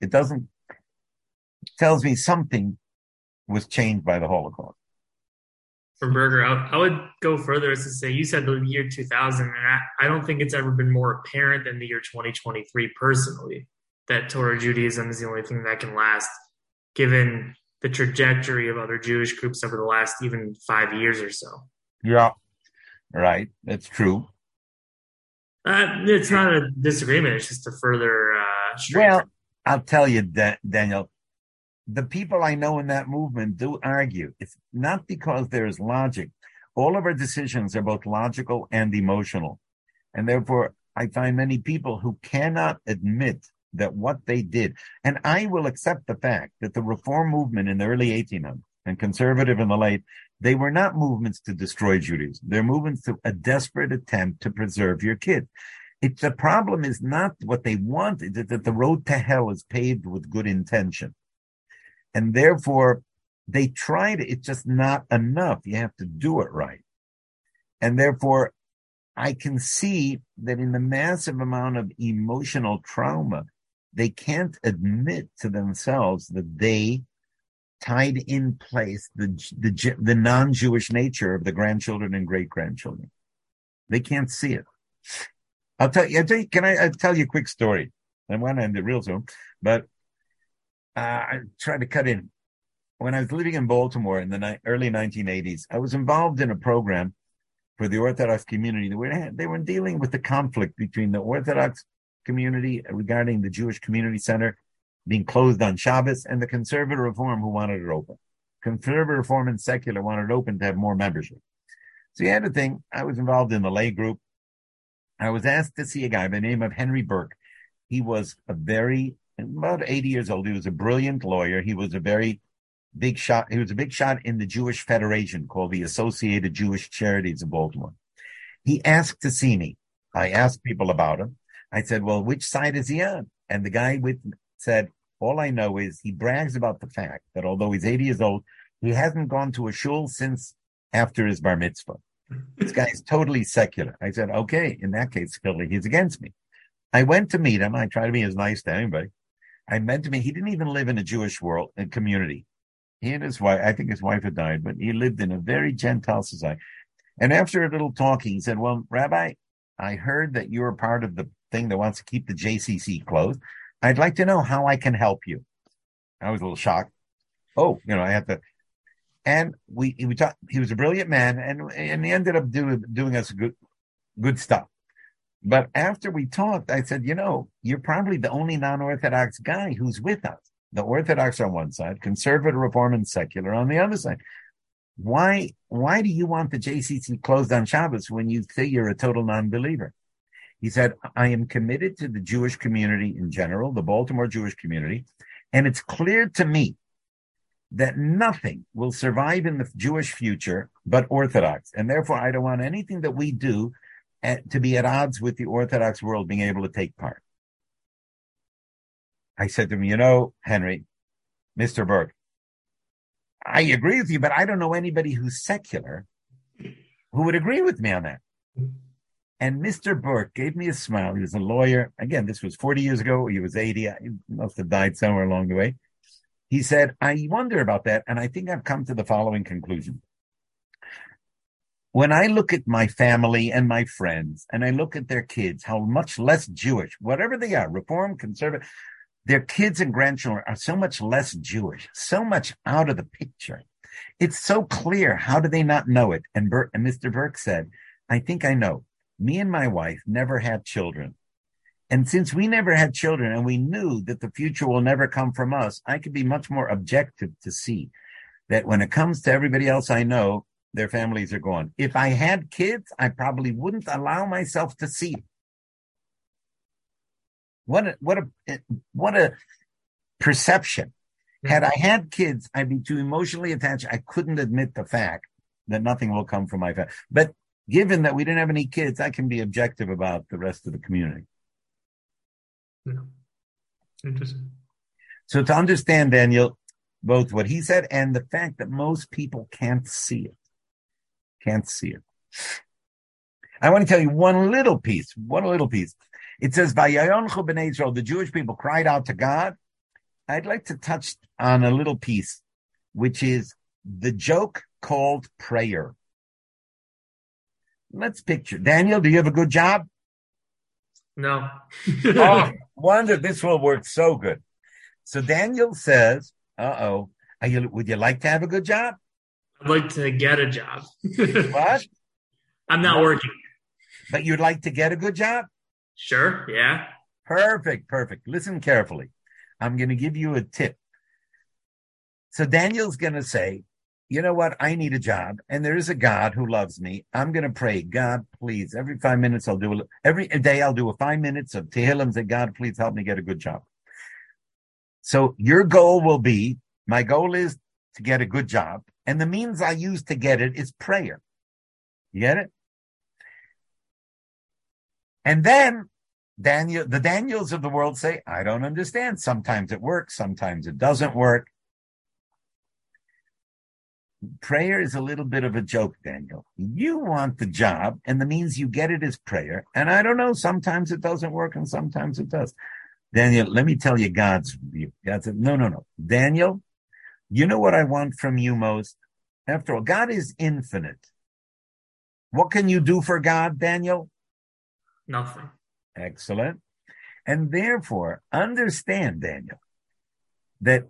something was changed by the Holocaust. For Berger, I would go further as to say, you said the year 2000, and I don't think it's ever been more apparent than the year 2023 personally, that Torah Judaism is the only thing that can last, given the trajectory of other Jewish groups over the last even 5 years or so. Yeah, right. That's true. It's not a disagreement. It's just a further Well, I'll tell you, Daniel, the people I know in that movement do argue. It's not because there's logic. All of our decisions are both logical and emotional. And therefore, I find many people who cannot admit that what they did, and I will accept the fact that the reform movement in the early 1800s and conservative in the late, they were not movements to destroy Judaism. They're movements to a desperate attempt to preserve your kid. The problem is not what they want, it's that the road to hell is paved with good intention. And therefore, they tried it. It's just not enough. You have to do it right. And therefore, I can see that in the massive amount of emotional trauma, they can't admit to themselves that they tied in place the non-Jewish nature of the grandchildren and great-grandchildren. They can't see it. I'll tell you, I'll tell you a quick story. I want to end it real soon, but I tried to cut in. When I was living in Baltimore in the early 1980s, I was involved in a program for the Orthodox community. They were dealing with the conflict between the Orthodox community regarding the Jewish Community Center being closed on Shabbos and the conservative reform who wanted it open. Conservative reform and secular wanted it open to have more membership. So you had a thing. I was involved in the lay group. I was asked to see a guy by the name of Henry Burke. He was about 80 years old. He was a brilliant lawyer. He was a very big shot. He was a big shot in the Jewish Federation called the Associated Jewish Charities of Baltimore. He asked to see me. I asked people about him. I said, well, which side is he on? And the guy said, all I know is he brags about the fact that although he's 80 years old, he hasn't gone to a shul since after his bar mitzvah. This guy is totally secular. I said, okay, in that case, clearly he's against me. I went to meet him. I try to be as nice to anybody. I met him. He didn't even live in a Jewish community. He and his wife, I think his wife had died, but he lived in a very Gentile society. And after a little talking, he said, well, Rabbi, I heard that you're part of the thing that wants to keep the JCC closed. I'd like to know how I can help you. I was a little shocked. Oh, I had to. And we talked. He was a brilliant man, and he ended up doing us good stuff. But after we talked, I said, you're probably the only non-Orthodox guy who's with us. The Orthodox on one side, conservative, reform, and secular on the other side. Why do you want the JCC closed on Shabbos when you say you're a total non-believer? He said, I am committed to the Jewish community in general, the Baltimore Jewish community, and it's clear to me that nothing will survive in the Jewish future but Orthodox. And therefore, I don't want anything that we do to be at odds with the Orthodox world being able to take part. I said to him, Henry, Mr. Burke, I agree with you, but I don't know anybody who's secular who would agree with me on that. And Mr. Burke gave me a smile. He was a lawyer. Again, this was 40 years ago. He was 80. He must have died somewhere along the way. He said, I wonder about that, and I think I've come to the following conclusion. When I look at my family and my friends, and I look at their kids, how much less Jewish, whatever they are, Reform, Conservative, their kids and grandchildren are so much less Jewish, so much out of the picture. It's so clear. How do they not know it? And Mr. Burke said, I think I know. Me and my wife never had children. And since we never had children and we knew that the future will never come from us, I could be much more objective to see that when it comes to everybody else I know, their families are gone. If I had kids, I probably wouldn't allow myself to see it. What a perception. Had I had kids, I'd be too emotionally attached. I couldn't admit the fact that nothing will come from my family. But given that we didn't have any kids, I can be objective about the rest of the community. Yeah. Interesting. So to understand, Daniel, both what he said and the fact that most people can't see it. I want to tell you one little piece. It says, Vayayonchu b'nei Yisrael, the Jewish people cried out to God. I'd like to touch on a little piece, which is the joke called prayer. Let's picture. Daniel, do you have a good job? No. Oh, wonder this will work so good. So Daniel says, would you like to have a good job? I'd like to get a job. What? I'm not working. But you'd like to get a good job? Sure, yeah. Perfect. Listen carefully. I'm going to give you a tip. So Daniel's going to say, you know what? I need a job, and there is a God who loves me. I'm going to pray, God, please. Every 5 minutes, every day I'll do 5 minutes of Tehillim. Say, God, please help me get a good job. So your goal will be, my goal is to get a good job, and the means I use to get it is prayer. You get it? And then the Daniels of the world say, I don't understand. Sometimes it works, sometimes it doesn't work. Prayer is a little bit of a joke, Daniel. You want the job, and the means you get it is prayer. And I don't know, sometimes it doesn't work, and sometimes it does. Daniel, let me tell you God's view. God said, no. Daniel, you know what I want from you most? After all, God is infinite. What can you do for God, Daniel? Nothing. Excellent. And therefore, understand, Daniel, that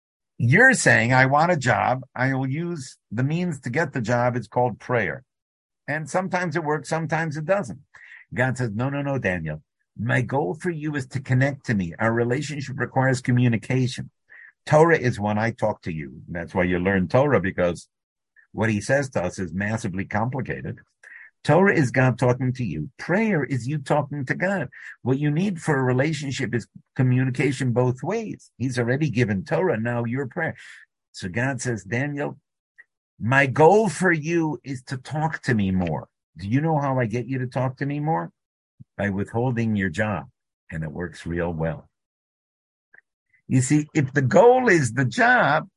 you're saying, I want a job. I will use the means to get the job. It's called prayer. And sometimes it works, sometimes it doesn't. God says, no, Daniel. My goal for you is to connect to me. Our relationship requires communication. Torah is when I talk to you. That's why you learn Torah, because what he says to us is massively complicated. Torah is God talking to you. Prayer is you talking to God. What you need for a relationship is communication both ways. He's already given Torah, now your prayer. So God says, Daniel, my goal for you is to talk to me more. Do you know how I get you to talk to me more? By withholding your job. And it works real well. You see, if the goal is the job,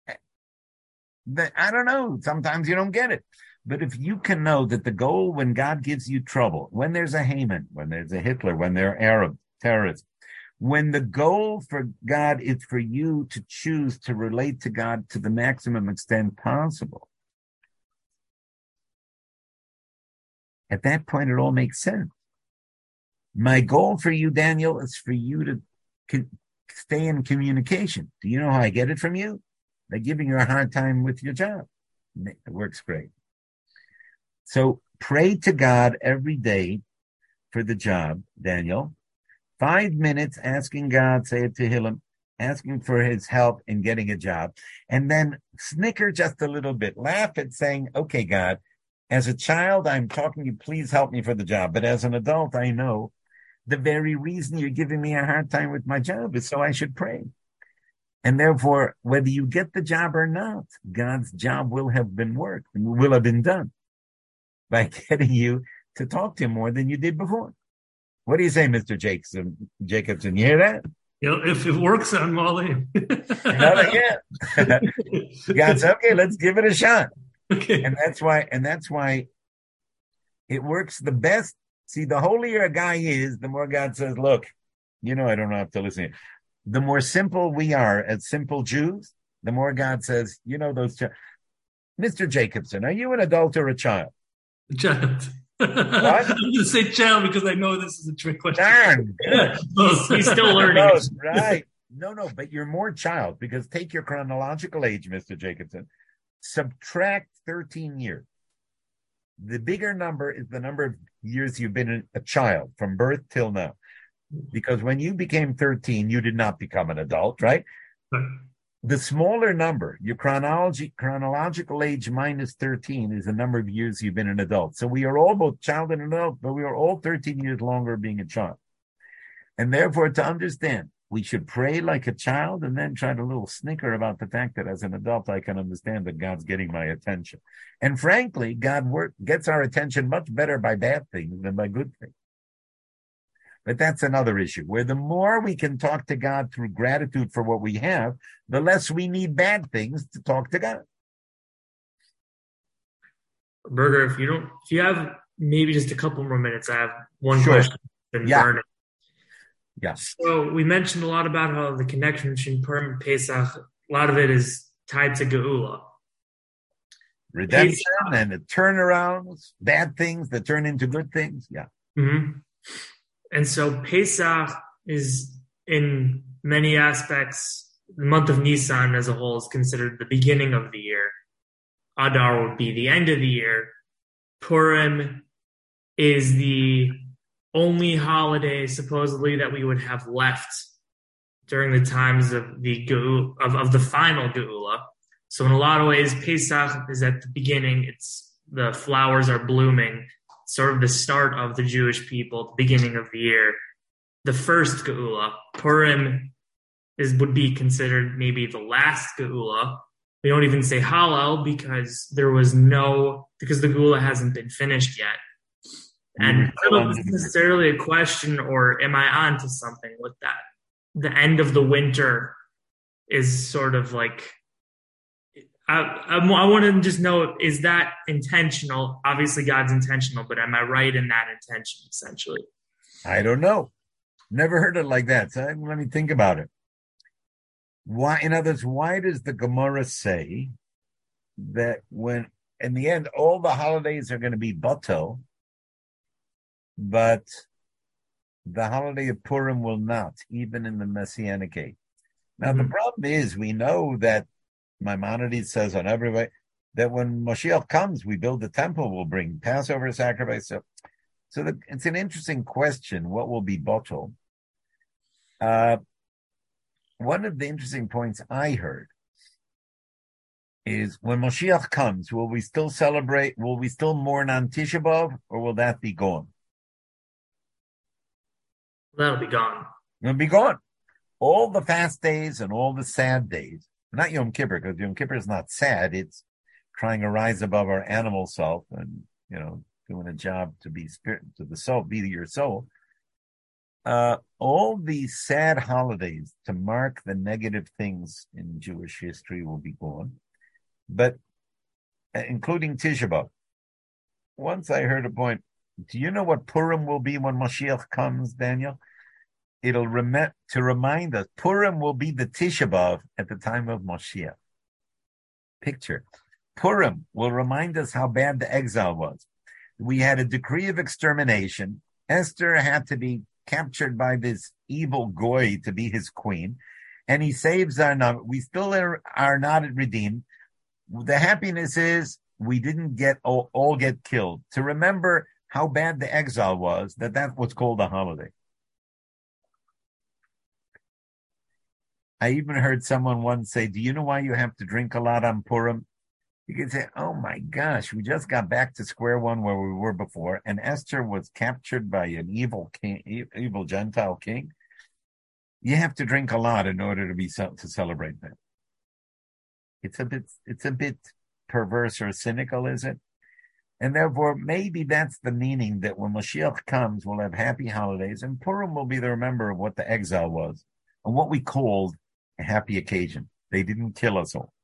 I don't know, sometimes you don't get it. But if you can know that the goal, when God gives you trouble, when there's a Haman, when there's a Hitler, when there are Arab terrorists, when the goal for God is for you to choose to relate to God to the maximum extent possible, at that point, it all makes sense. My goal for you, Daniel, is for you to stay in communication. Do you know how I get it from you? By giving you a hard time with your job. It works great. So pray to God every day for the job, Daniel. 5 minutes asking God, say it to him, asking for his help in getting a job. And then snicker just a little bit. Laugh at saying, okay, God, as a child, I'm talking to you, please help me for the job. But as an adult, I know the very reason you're giving me a hard time with my job is so I should pray. And therefore, whether you get the job or not, God's job will have been worked, will have been done by getting you to talk to him more than you did before. What do you say, Mr. Jacobson? You hear that? If it works, I'm all in. Not again. God said, okay, let's give it a shot. Okay. And that's why it works the best. See, the holier a guy is, the more God says, look, I don't have to listen. The more simple we are as simple Jews, the more God says, Mr. Jacobson, are you an adult or a child? Child. What? I'm going to say child because I know this is a trick question. Darn. He's still learning. Right. No, but you're more child, because take your chronological age, Mr. Jacobson, subtract 13 years. The bigger number is the number of years you've been a child from birth till now. Because when you became 13, you did not become an adult, right? Right. The smaller number, your chronological age minus 13 is the number of years you've been an adult. So we are all both child and adult, but we are all 13 years longer being a child. And therefore, to understand, we should pray like a child and then try to little snicker about the fact that as an adult, I can understand that God's getting my attention. And frankly, God gets our attention much better by bad things than by good things. But that's another issue, where the more we can talk to God through gratitude for what we have, the less we need bad things to talk to God. Berger, if you have maybe just a couple more minutes, I have one Sure. question. Burning. Yeah. So we mentioned a lot about how the connection between Purim and Pesach, a lot of it is tied to Geula. Redemption and the turnarounds, bad things that turn into good things. Yeah. Mm-hmm. And so Pesach is, in many aspects, the month of Nisan as a whole is considered the beginning of the year. Adar would be the end of the year. Purim is the only holiday, supposedly, that we would have left during the times of the of the final Geula. So in a lot of ways, Pesach is at the beginning. The flowers are blooming, sort of the start of the Jewish people, the beginning of the year. The first Geula, Purim, would be considered maybe the last Geula. We don't even say Hallel because the Geula hasn't been finished yet. And I don't know if it's necessarily a question, or am I on to something with that? The end of the winter is sort of like, I want to just know, is that intentional? Obviously, God's intentional, but am I right in that intention, essentially? I don't know. Never heard it like that. So let me think about it. Why, in other words, why does the Gemara say that when, in the end, all the holidays are going to be batel, but the holiday of Purim will not, even in the Messianic age? Now, the problem is, we know that Maimonides says on every way, that when Moshiach comes, we build the temple, we'll bring Passover sacrifice. So it's an interesting question. What will be bottled? One of the interesting points I heard is when Moshiach comes, will we still celebrate? Will we still mourn on Tisha B'Av, or will that be gone? That'll be gone. It'll be gone. All the fast days and all the sad days, not Yom Kippur, because Yom Kippur is not sad. It's trying to rise above our animal self and, doing a job to be spirit, to the soul, be your soul. All these sad holidays to mark the negative things in Jewish history will be gone, but including Tisha B'Av. Once I heard a point, do you know what Purim will be when Mashiach comes, Daniel? It'll to remind us, Purim will be the Tisha B'Av at the time of Mashiach. Picture. Purim will remind us how bad the exile was. We had a decree of extermination. Esther had to be captured by this evil goy to be his queen, and he saves our number. We still are not redeemed. The happiness is we didn't all get killed. To remember how bad the exile was, that's what's called a holiday. I even heard someone once say, do you know why you have to drink a lot on Purim? You can say, oh my gosh, we just got back to square one where we were before, and Esther was captured by an evil king, evil Gentile king. You have to drink a lot in order to celebrate that. It's a bit perverse or cynical, is it? And therefore, maybe that's the meaning, that when Mashiach comes, we'll have happy holidays, and Purim will be the remember of what the exile was, and what we called a happy occasion. They didn't kill us all.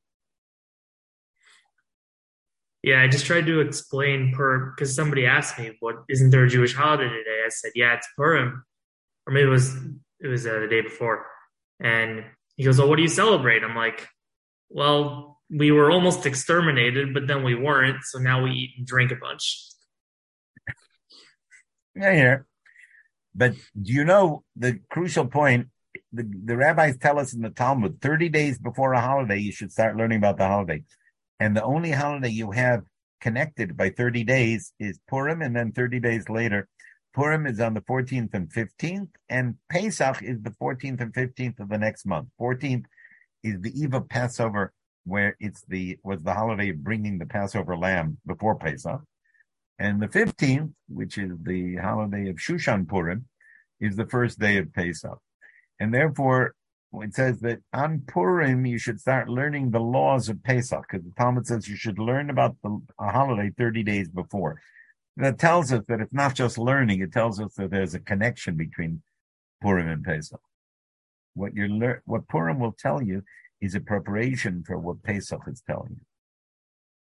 Yeah, I just tried to explain Purim because somebody asked me, "What isn't there a Jewish holiday today?" I said, "Yeah, it's Purim," or maybe it was the day before. And he goes, "Well, what do you celebrate?" I'm like, "Well, we were almost exterminated, but then we weren't, so now we eat and drink a bunch." Yeah. But do you know the crucial point? The rabbis tell us in the Talmud, 30 days before a holiday, you should start learning about the holiday. And the only holiday you have connected by 30 days is Purim, and then 30 days later, Purim is on the 14th and 15th, and Pesach is the 14th and 15th of the next month. 14th is the eve of Passover, where was the holiday of bringing the Passover lamb before Pesach. And the 15th, which is the holiday of Shushan Purim, is the first day of Pesach. And therefore, it says that on Purim, you should start learning the laws of Pesach, because the Talmud says you should learn about a holiday 30 days before. That tells us that it's not just learning, it tells us that there's a connection between Purim and Pesach. What Purim will tell you is a preparation for what Pesach is telling you.